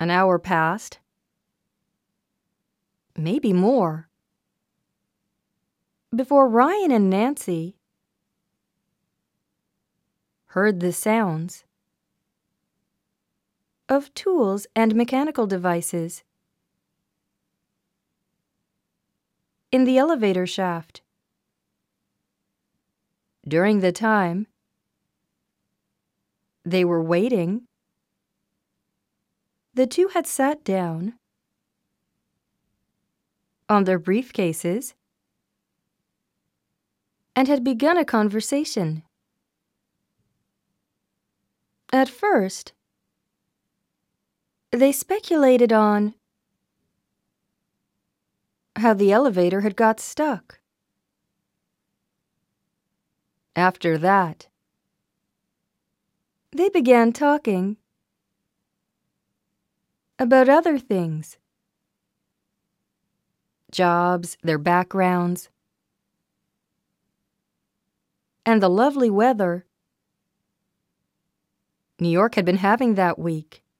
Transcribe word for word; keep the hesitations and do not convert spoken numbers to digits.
An hour passed. Maybe more. Before Ryan and Nancy heard the sounds of tools and mechanical devices in the elevator shaft. During the time they were waiting, the two had sat down on their briefcases and had begun a conversation. At first, they speculated on how the elevator had got stuck. After that, they began talking about other things. Jobs, their backgrounds, and the lovely weather New York had been having that week.